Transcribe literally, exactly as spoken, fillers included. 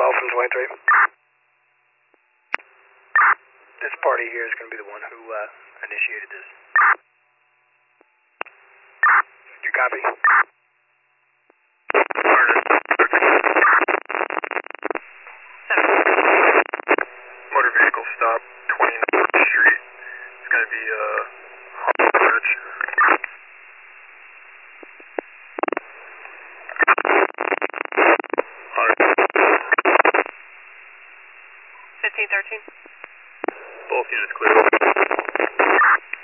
twelve from twenty-three. This party here is going to be the one who uh, initiated this. You copy? Motor vehicle stop, twenty-ninth Street. It's going to be a uh, bridge. fifteen thirteen. Both units clear.